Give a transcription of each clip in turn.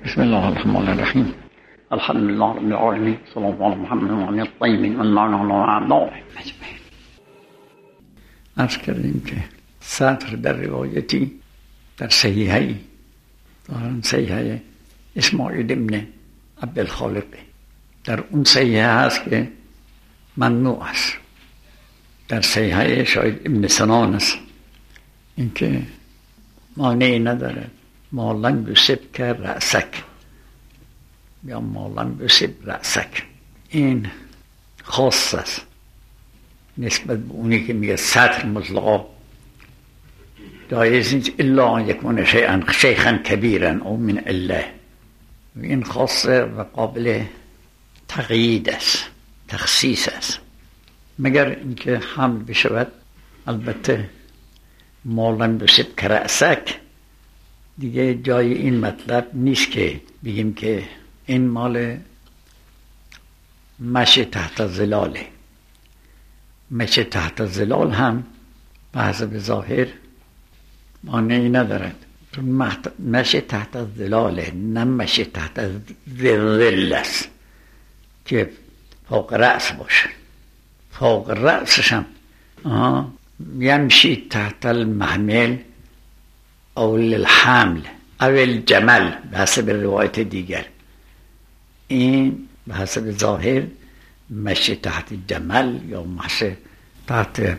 بسم الله الرحمن الرحیم. الحمد لله رب العالمین، صلی الله علی محمد و علی الطیبین و اللعنة و اعداء اجمعین. عرض کردیم که سطر در روایتی در صحیحی دارن، صحیحی اسماعیل ابن عبدالخالق، در اون صحیحه هست که ممنوع است. در صحیحه شاید ابن سنان است، اینکه مانعی نداره ما لم یصبک رأسک یا ما لم یصب رأسک. این خاص است نسبت به اونی که میگه سطر مطلقا جایز نیست الا ان یکون شیخا کبیرا او من الله. این خاصه و قابل تقیید است، تخصیص است، مگر اینکه حمل بشود. البته ما لم یصبک رأسک دیگه جای این مطلب نیست که بگیم که این مال مشی تحت ظلاله. مشی تحت ظلال هم به حسب ظاهر مانعی ندارد، چون مشی تحت ظلاله، نه مشی تحت ظل است که فوق رأس باشه. فوق رأسش هم یمشی تحت المحمل او الحمل او الجمل به حسب روایت دیگر. این به حسب ظاهر مشی تحت جمل یا مشی تحت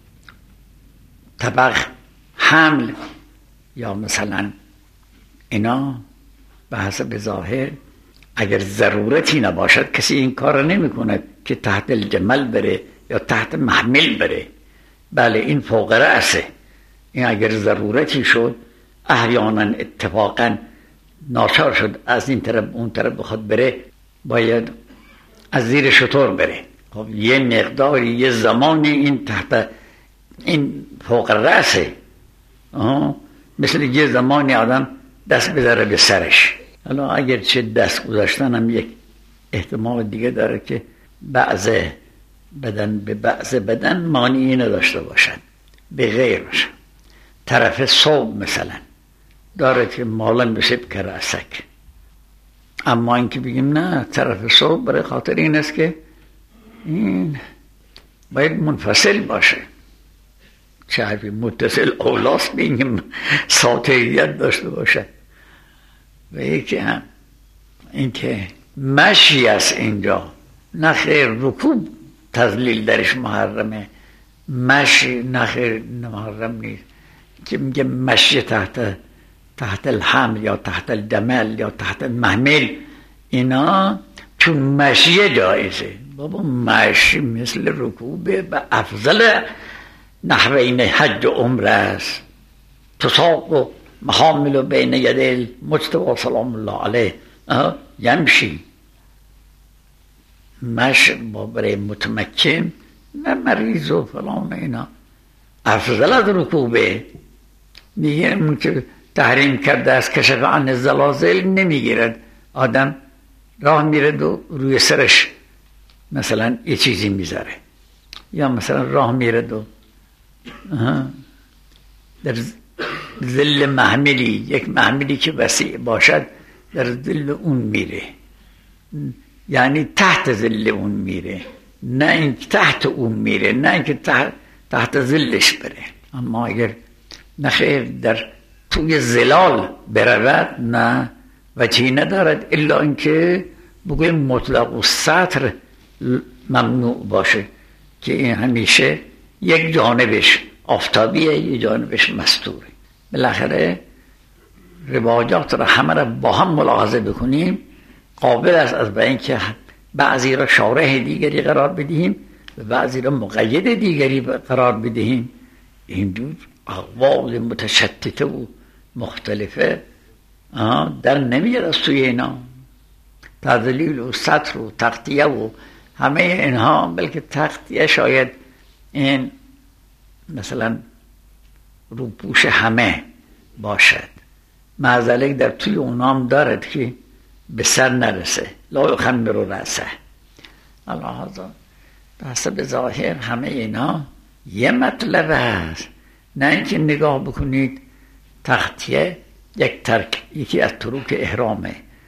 طبق حمل یا مثلا اینا به حسب ظاهر اگر ضرورتی نباشد کسی این کار نمی کند که تحت الجمل بره یا تحت محمل بره. بله این فوق رأسه. این اگر ضرورتی شد احیانا اتفاقا ناچار شد از این طرف اون طرف بخواد بره، باید از زیر شطور بره. خب یه مقداری یه زمانی این تحت این فوق رأسه، مثل یه زمانی آدم دست بذاره به سرش. حالا اگر چه دست گذاشتن هم یک احتمال دیگه داره که بعض بدن به بعض بدن مانعی نداشته باشن، به غیر باشن. طرف صوب مثلا داره که مالن بسیب که رأسک، اما اینکه بگیم نه طرف صوب برای خاطر این است که این باید منفصل باشه. چه حرفی متصل اولاست بگیم ساطعیت داشته باشه. و یکی هم اینکه مشی است اینجا، نه خیر رکوب تذلیل درش محرمه، مشی نه خیر محرم نیست. که میگه مشی تحت الحمل یا تحت الجمل یا تحت المحمل، اینا چون مشی جایزه. بابا مشی مثل رکوبه و افضل نحوین حج و عمره است. تساق و محامل و بین یدل مجتبی سلام الله علیه یمشی. مش برای متمکن نه مریض و فلان اینا افضل از رکوبه. میگه اون که تحریم کرده از کشف عن الزلازل نمیگیرد. آدم راه میره و روی سرش مثلا یه چیزی میذاره، یا مثلا راه میره و در ظل محملی، یک محملی که وسیع باشد در ظل اون میره، یعنی تحت ظل اون میره، نه اینکه تحت اون میره، نه اینکه تحت ظلش بره. اما اگر نخیر در توی ظلال برود نه وجهی ندارد الا اینکه بگویم مطلق و سطر ممنوع باشه که این همیشه یک جانبش آفتابیه یک جانبش مستوره. بالاخره روایات را همه را با هم ملاحظه بکنیم قابل است از به اینکه بعضی را شارح دیگری قرار بدهیم و بعضی را مقید دیگری قرار بدهیم. این دو اقوال متشتته و مختلفه در نمیاد از توی اینا. تذلیل و سطر و تغطیه و همه اینها، بلکه تغطیه شاید این مثلا روپوش همه باشد، معذالک در توی اونام دارد که به سر نرسه. لا یخمر رأسه. الهذا به حسب ظاهر همه اینا یه مطلب هست، نه اینکه نگاه بکنید تغطیه یکی از طرق احرامه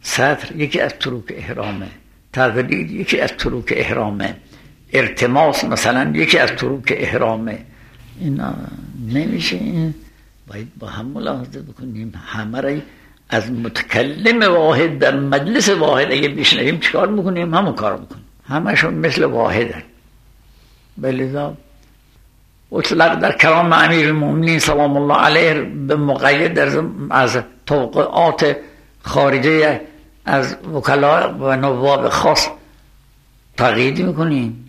سطر یکی از طرق احرامه، تقلید یکی از طرق احرامه، ارتماس مثلا یکی از طرق احرامه. اینا نمیشه، این باید با هم ملاحظه بکنیم. همه را از متکلم واحد در مجلس واحد اگه بشنویم چیکار میکنیم؟ همون کار میکنیم، همشون مثل واحدن. بلذا اطلاق در کلام امیر المؤمنین سلام الله علیه به مقید از توقعات خارجه از وکلا و نواب خاص تقیید میکنیم.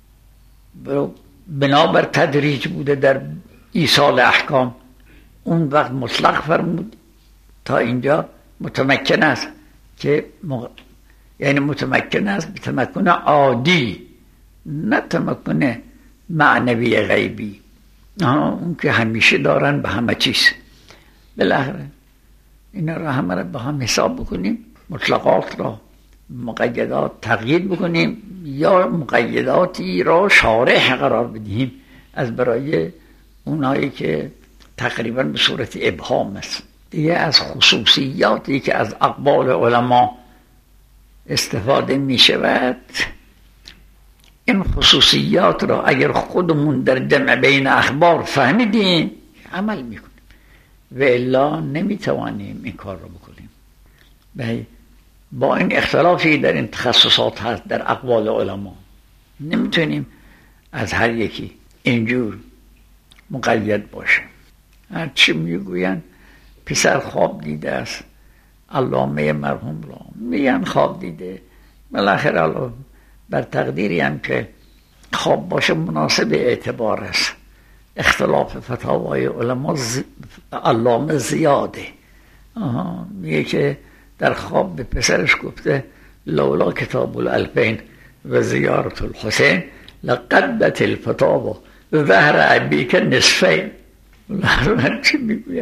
بنابر تدریج بوده در ایصال احکام. اون وقت مطلق فرمود تا اینجا متمکن است که یعنی متمکن است به تمکن عادی، نه تمکن معنوی غیبی، اون که همیشه دارن به همه چیز. بالاخره اینا را همه را با هم حساب بکنیم، مطلقات را مقیدات تقیید بکنیم یا مقیداتی را شارح قرار بدهیم از برای اونایی که تقریبا به صورت ابهام است. دیگه از خصوصیاتی که از اقوال علما استفاده می شود، این خصوصیات را اگر خودمون در جمع بین اخبار فهمیدیم عمل میکنیم و الا نمیتوانیم این کار را بکنیم. با این اختلافی در این تخصصات هست در اقوال علما، نمیتونیم از هر یکی اینجور مقید باشه. هر چی میگوین پسر خواب دیده است، علامه مرحوم را میگن خواب دیده، بالاخره بر تقدیری هم که خواب باشه مناسب اعتبار است. اختلاف فتاوای علما علامه زیاده. میگه که در خواب به پسرش گفته لولا کتاب الالفین و زیارت الحسین لقدت الفتاوى ظهر ابیک نصفین. چی میگوید؟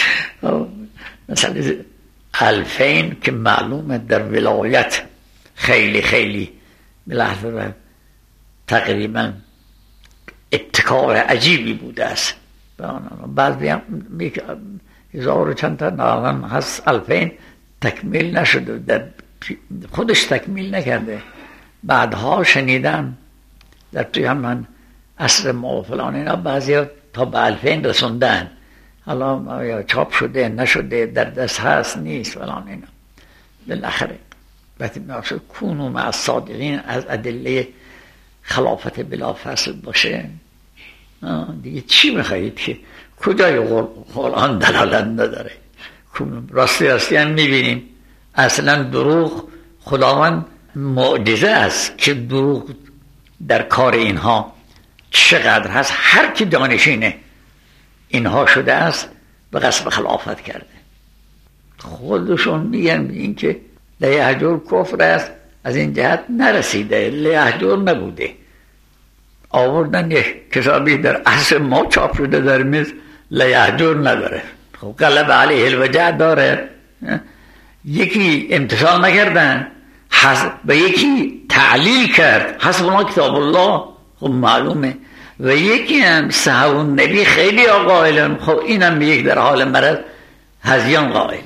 مثلا الفین که معلومه در ولایت خیلی خیلی بالاخره تقریبا ابتکار عجیبی بوده است. بعضی هم 1000 چند تا نام هست الفین تکمیل نشده، در خودش تکمیل نکرده. بعدها شنیدم در توی همان عصر ما فلان اینا بعضی تا به الفین رسوندن، حالا یا چاپ شده نشده، در دست هست نیست فلان اینا. بالاخره وقتی میشه کونو مع الصادقین از ادله خلافت بلا فصل باشه، دیگه چی میخواهید که کجای قرآن دلالت نداره؟ راستی هم میبینیم اصلا دروغ خداوند معجزه است که دروغ در کار اینها چقدر هست. هر کی دانشینه اینها شده است به قصد خلافت کرده. خودشون میگن این که لیهجر کفر است، از این جهت نرسیده، لیهجر نبوده. آوردن یک کتابی در عصر ما چاپ شده در مصر لیهجر نداره. خب غلب علیه الوجع داره. یکی امتثال نکردن و یکی تعلیل کرد حسبنا کتاب الله، خب معلومه. و یکی هم صحابه نبی خیلی قائلن، خب اینم یک در حال مرض هذیان قائله.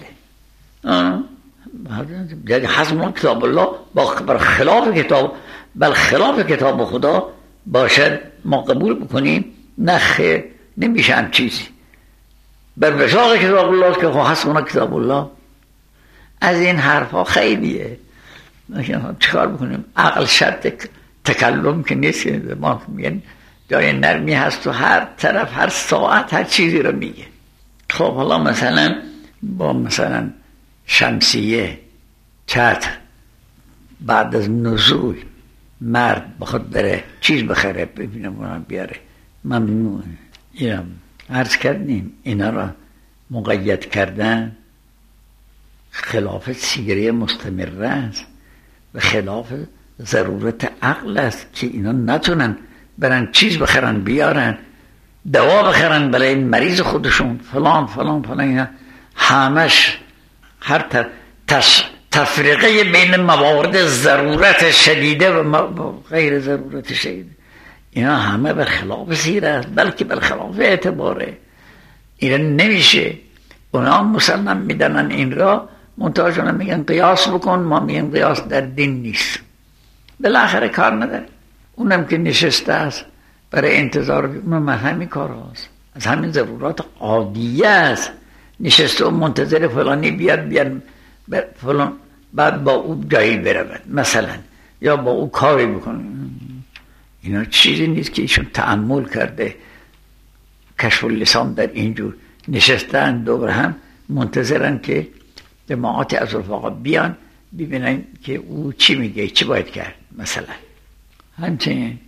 حسبنا کتاب الله بر خلاف کتاب، بل خلاف کتاب خدا باشد ما قبول بکنیم؟ نه خیر، نمیشه هم چیزی بر وفاق کتاب الله که حسبنا کتاب الله. از این حرفا خیلیه، چیکار بکنیم؟ عقل شرط تکلم که نیست، ما میگن جای نرمی هست و هر طرف هر ساعت هر چیزی رو میگه. خب حالا مثلا با مثلا شمسیه چتر بعد از نزول مرد بخواد بره چیز بخره ببینم اونم بیاره ممنوعه. اینم عرض کردیم اینا را مقید کردن خلاف سیره مستمره است و خلاف ضرورت عقل است که اینا نتونن برن چیز بخرن بیارن، دوا بخرن برای مریض خودشون فلان فلان فلان. اینا همش هر تفریقه بین موارد ضرورت شدیده و غیر ضرورت شدیده، اینا همه بر خلاف سیره است، بلکه بر خلاف اعتباره. اینا نمیشه. اونا مسلم میدنن این را منتها میگن قیاس بکن، ما میگن قیاس در دین نیست. بالاخره کار نداره. اونم که نشسته است برای انتظار، اونم همین کار هست، از همین ضرورات عادیه است. نشسته و منتظر فلانی بیاد فلان، بعد با او جایی برود مثلا، یا با او کاری بکنه. اینا چیزی نیست که ایشون تأمل کرده. کشف اللسان در اینجور نشستن دور هم منتظرن که جماعت از رفقا بیان ببینن که او چی میگه، چی باید کرد مثلا. همچنین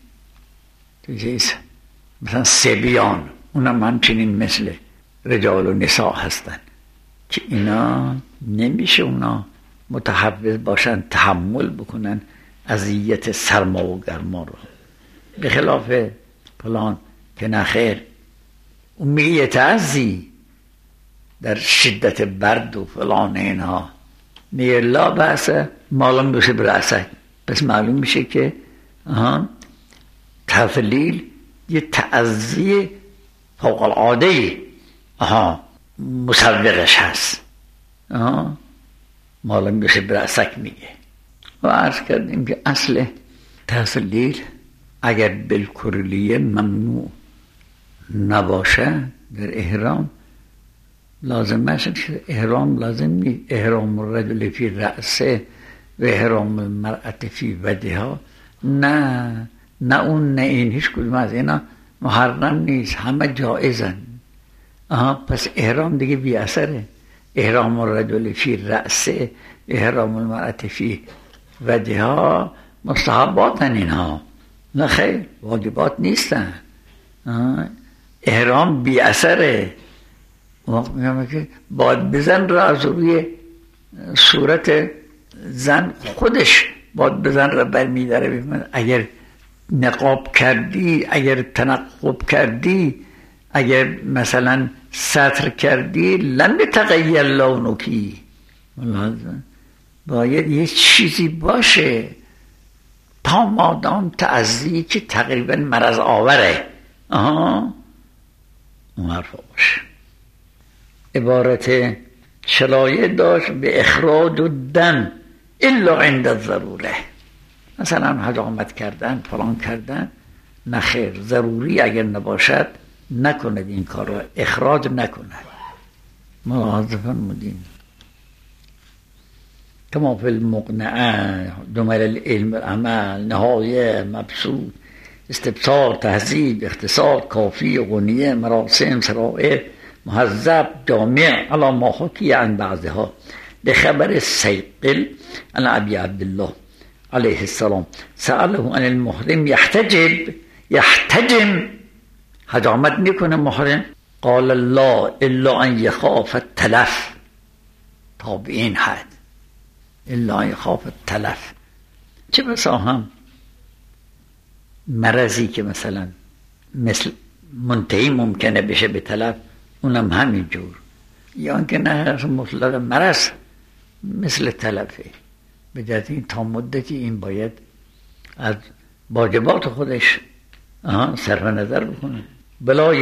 مثلا سبیان، اونم همچنین مثل رجال و نساء هستن که اینا نمیشه اونا متحفظ باشن، تحمل بکنن اذیت سرما و گرما رو. به خلاف فلان که نخیر اون میگه یتعزی در شدت برد و فلان اینها، میگه لا بأس معلوم بشه برأسک. پس معلوم میشه که تفلیل یه تعزی فوق العاده مسوقش هست. معلوم بشه برأسک میگه. و عرض کردیم که اصل تفلیل اگر بالکلیه ممنوع نباشه در احرام، لازم نشه که احرام لازم نیست. احرام الرجل فی رأسه و احرام المرأة فی بدها، نه اون نه این، هیچ کدوم از اینا محرم نیست، همه جایزن. پس احرام دیگه بی اثره. احرام الرجل فی رأسه، احرام المرأة فی بدها مستحباتن اینها، نه خیر واجبات نیستن. احرام بی اثره. میگم که باید بزن را از روی صورت زن خودش باید بزن را برمیداره. اگر نقاب کردی، اگر تنقب کردی، اگر مثلا ستر کردی، لن تغیر لونکی، باید یه چیزی باشه تا مادام تعزی که تقریبا مرض آوره اون حرفا باشه. عبارت شلایه داشت به اخراج الدم الا عند الضروره. مثلا حجامت کردن، فلان کردن، نخیر، ضروری اگر نباشد نکند این کار رو، اخراج نکند. ملاحظه فرمودین کما فی المقنعه جمل العلم العمل نهایه مبسوط استبصار تهذیب اختصار کافی غنیه مراسم سرائر مهذب جامع علی ما حکی عن بعضها لخبر سیقل عن ابی عبدالله علیه السلام سأله عن المحرم یحتجم حجامت میکنه محرم؟ قال لا الا ان یخاف التلف. تا به این حد الا ان یخاف التلف. چه بسا هم مرضی که مثلا مثل منتهی ممکنه بشه به تلف، اونم همین جور، یا که نه مطلق مرض مثل تلفه. به جهت این تا مدتی این باید از واجبات خودش صرف نظر بکنه. بلا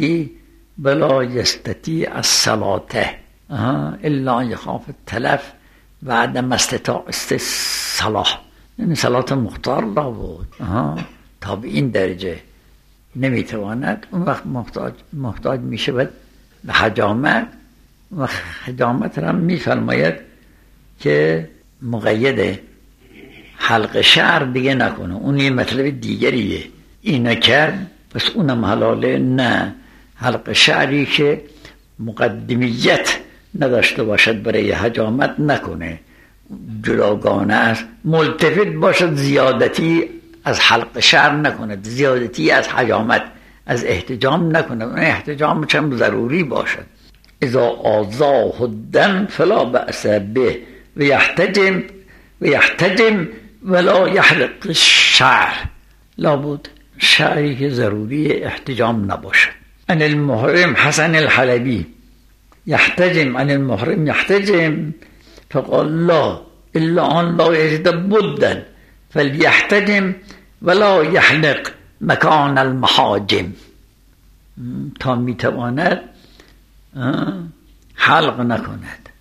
یستطیع الصلاة الا ان یخاف التلف و عدم استطاعت الصلاة، یعنی صلاة مختار لا بود. تا به این درجه نمیتواند، اون وقت محتاج میشود به حجامت. و حجامت را میفرماید که مقید حلق شعر دیگه نکنه، اون یه مطلب دیگریه. اینا کرد پس اونم حلاله؟ نه، حلق شعری که مقدمیت نداشته باشد برای حجامت نکنه، جداگانه است. ملتفت باشد، زیادتی از حلق شعر نکند، زیادتی از حجامت، از احتجام نکند. اون احتجام چند ضروری باشد. اذا آذاه الدم فلا بأس به و یحتجم ولا یحلق الشعر. لابد شعری که ضروری احتجام نباشد. عن المحرم حسن الحلبی یحتجم عن المحرم یحتجم فقال لا الا ان لا یجد بدا فلیحتجم ولا یحلق مکان المحاجم. تا میتواند حلق نکند،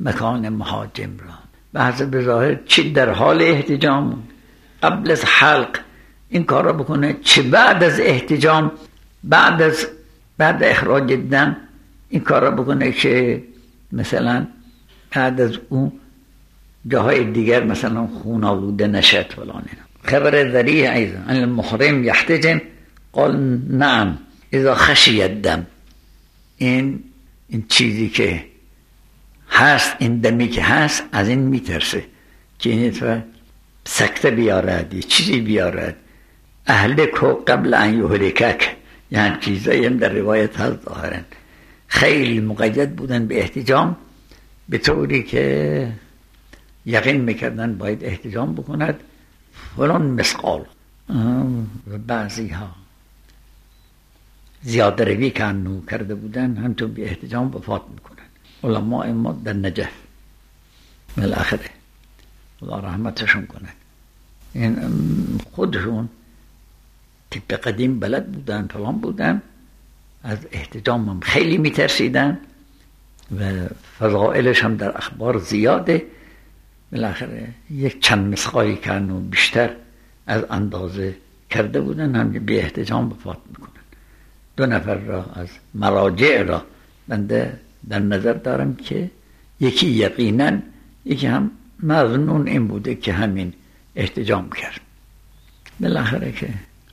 مکان محاجم را. بحث به ظاهر چی در حال احتجام قبل از حلق این کار را بکنه، چه بعد از احتجام بعد اخراج دم این کار را بکنه که مثلا بعد از اون جاهای دیگر مثلا خون آلوده نشد فلان. خبر ذریع ایضا ان المحرم یحتجم قال نعم اذا خشی الدم. این چیزی که هست، این دمی که هست از این میترسه که این سکته بیارد، یه چیزی بیارد. اهلک قبل ان یهلکک، یعنی چیزایی هم در روایت هست ظاهرا خیلی مقید بودن به احتجام، به طوری که یقین میکردن باید احتجام بکند فلان مسقال. و بعضی ها زیاده روی که انو کرده بودن همچون به احتجام وفات میکنن. علماء ما در نجف بالاخره خدا رحمتشون کند، این خودشون طب قدیم بلد بودن فلان بودن، از احتجام هم خیلی میترسیدن و فضائلش هم در اخبار زیاده. بالاخره یک چند مسقالی کردن و بیشتر از اندازه کرده بودن، هم به احتجام وفات میکنن. 2 نفر را از مراجع را بنده در نظر دارم که یکی یقینا، یکی هم مظنون این بوده که همین احتجام کرد. بالاخره که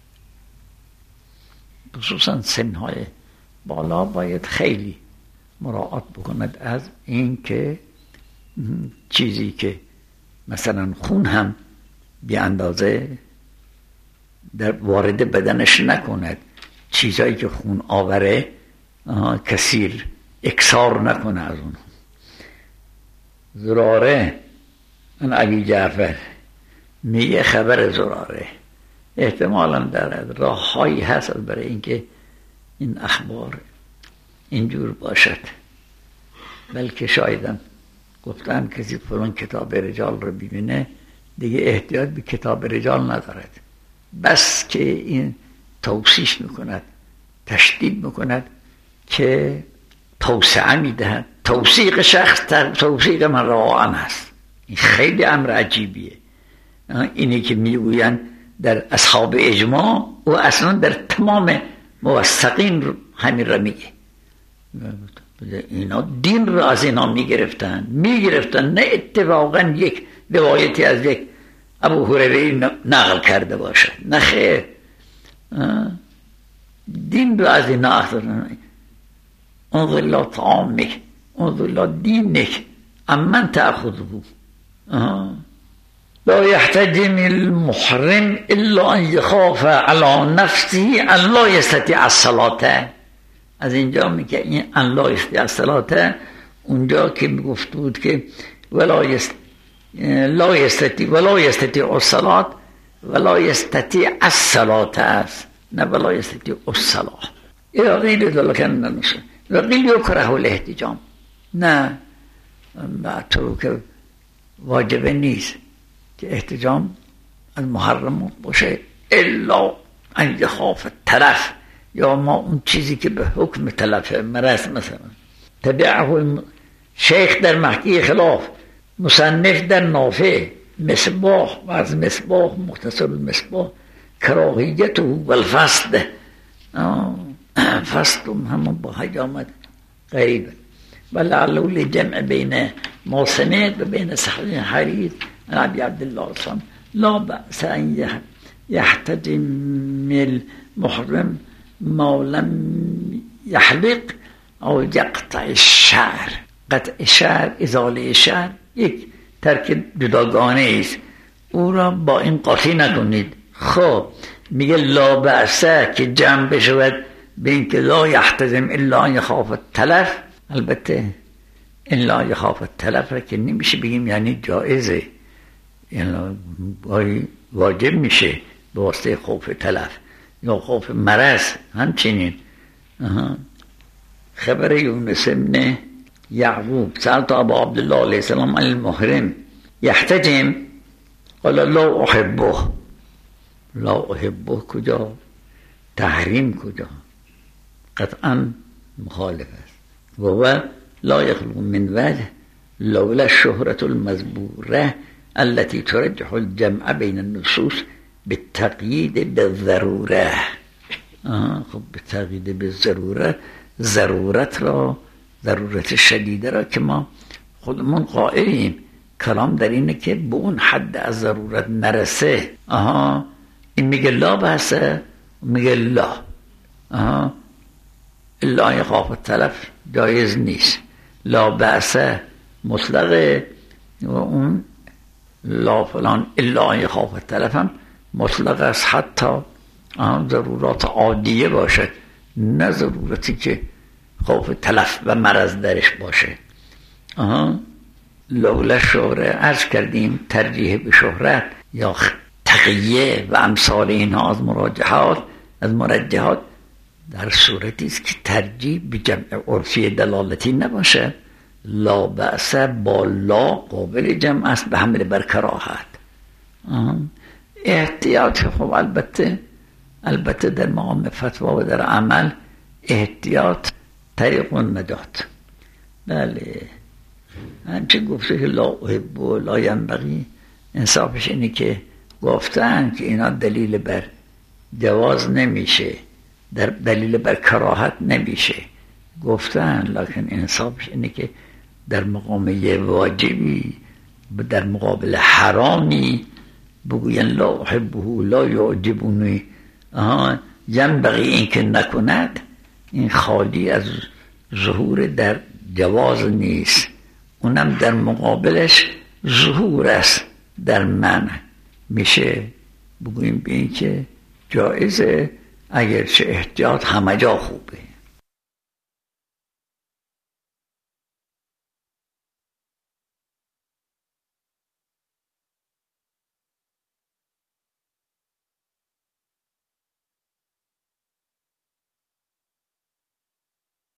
خصوصا سنهای بالا باید خیلی مراعات بکند از این که چیزی که مثلا خون هم بی اندازه در وارد بدنش نکند، چیزایی که خون آوره کثیر اکثار نکنه از اون. زراره ان ابی جعفر میگه خبر زراره احتمالا در راه هایی هست برای اینکه این اخبار اینجور باشد، بلکه شایدم گفتن کسی فلان کتاب رجال رو ببینه دیگه احتیاج به کتاب رجال ندارد، بس که این توصیح میکند، تشدید میکند که توسعه میدهد. توثیق شخص توثیق من روان هست. این خیلی امر عجیبیه. اینی که میگویند در اصحاب اجماع و اصلا در تمام موثقین همین را میگه. اینا دین را از اینا میگرفتن نه اتفاقا یک روایتی از یک ابو هریره نقل کرده باشد، نه خیر، دین را از اینا اخذن. انظر الله طعامک انظر الله دینک امن تأخذه. لا يحتجم المحرم الا ان يخاف على نفسه ان لا يستطيع الصلاة. از اینجا میگه این ان لا يستطيع الصلاة، اونجا که میگفت بود که لا يستطيع الصلاة ولا يستطيع الصلاة است، نه ولا يستطيع الصلاة. یا غیر ذلك ننسه و قیل یکره الاحتجام، نه تو که واجب نیست که احتجام از محرم باشه الا ان یخاف التلف، یا ما اون چیزی که به حکم تلف مرض مثلا. تبعه شیخ در محکی خلاف، مصنف در نافع، مصباح و از مصباح مختصر المصباح کراهیته و الفسد. فسد همون با حجامت قریبه ولعلو لجمع بین ما سمعت و بین صحیح حدیث عن ابي عبد الله صلى لا بأس ان يحتجم المحرم ما لم يحلق او يقطع الشعر. قطع شعر، ازاله شعر یک ترک جداگانه است، او را با این قاطی نکنید. خب میگه لا بأسه که جمع بشود به این که لا يحتجم الا ان يخاف التلف. البته این لا يخاف التلف را که نمیشه بگیم یعنی جائزه، یعنی واجب میشه به واسطه خوف تلف یا خوف مرض. همچنین خبر یونس ابن یعقوب سألت ابا عبدالله علیه السلام عن المحرم یحتجم قال لا احبه. لا احبه کجا؟ تحریم کجا؟ قطعا مخالف است. و لا یخلق من وجه لولا الشهرة المزبورة التي ترجح الجمع بين النصوص بالتقیید بالضروره. خب بالتقیید بالضروره، ضرورت را، ضرورت شدیده را که ما خودمون قائلیم، کلام در اینه که به اون حد از ضرورت نرسه. این میگه لا بحثه، میگه لا الا یخاف التلف جایز نیست. لا بحثه مطلقه و اون لا فلان الا یخاف التلف هم مطلق است، حتی ضرورات عادیه باشه، نه ضرورتی که خوف تلف و مرض درش باشه. لولا شهره عرض کردیم ترجیح به شهرت یا تقیه و امثال اینها از مرجحات در صورتی است که ترجیح به جمع عرفی دلالتی نباشه. لا بأس با لا قابل جمع است به حمل بر کراهت. احتیاط خب البته در مقام فتوا و در عمل احتیاط طریق النجات. بله هنچه گفته که لا احب و لا ینبغی، انصافش اینه که گفتن که اینا دلیل بر جواز نمیشه، در دلیل بر کراهت نمیشه گفتن، لکن انصافش اینه که در مقام یه واجبی در مقابل حرامی بگوین لا احبه لا یعجبونی ینبغی این که نکند، این خالی از ظهور در جواز نیست، اونم در مقابلش ظهور است در منع. میشه بگوییم به این که جایزه، اگرچه احتیاط همه جا خوبه.